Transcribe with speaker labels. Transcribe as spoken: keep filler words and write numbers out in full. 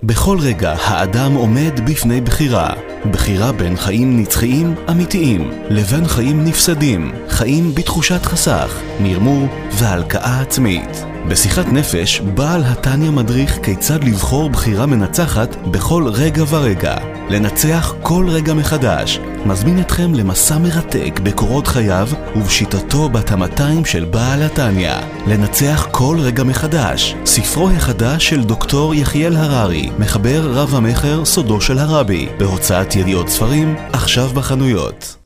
Speaker 1: בכל רגע האדם עומד בפני בחירה. בחירה בין חיים נצחיים אמיתיים לבין חיים נפסדים, חיים בתחושת חסך, מרמור והלקאה עצמית. בשיחת נפש בעל התניא מדריך כיצד לבחור בחירה מנצחת בכל רגע ורגע. לנצח כל רגע מחדש. מזמין אתכם למסע מרתק בקורות חייו ובשיטתו בת המאתיים של בעל התניא. לנצח כל רגע מחדש. ספרו החדש של דוקטור יחיאל הררי, מחבר רב המחר סודו של הרבי, בהוצאת ידיעות ספרים, עכשיו בחנויות.